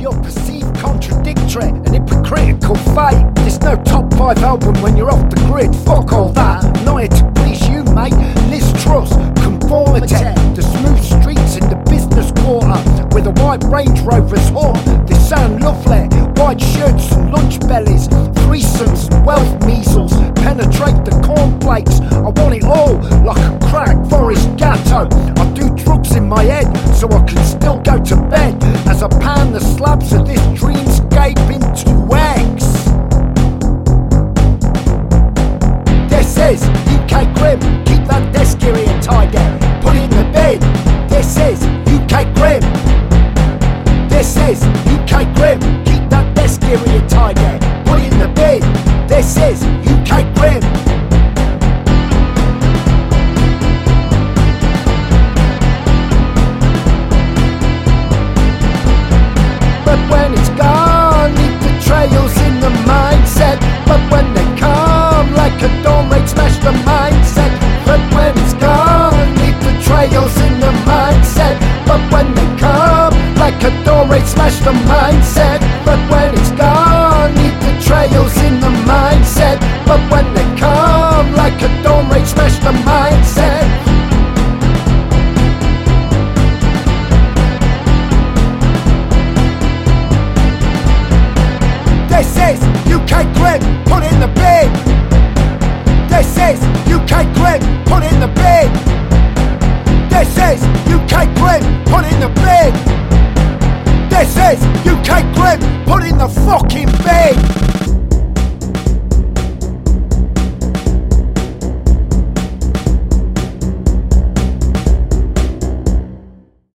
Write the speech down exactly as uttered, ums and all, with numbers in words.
You're perceived contradictory and hypocritical fate. There's no top five album when you're off the grid. Fuck all that, I'm not here to please you, mate. Liz Truss, conformity. The smooth streets in the business quarter with a white Range Rover's horn. They sound lovely. White shirts and lunch bellies, threesomes and wealth measles. Penetrate the cornflakes. I want it all like a crack Forest Gatto. I do drugs in my head so I can still go to bed as I pan the slabs of this dreamscape into eggs. This is U K Grim. Keep that desk area tidy. Put it in the bin. This is U K Grim. This is U K Grim. Keep that desk area tidy. Put it in the bin. This is U K Grim. But when it's gone, leave the trails in the mindset. But when they come like a dawn raid, smash the mindset. But when it's gone, leave the trails in the mindset. But when they come like a dawn raid, smash the mindset. But when it's gone, leave the trails in the mindset. But when they come like a dawn raid, smash the mindset. This is U K Grim, put in the bin. This is U K Grim, put in the bin. This is U K Grim, put in the bin. This is U K Grim, put in the fucking bin.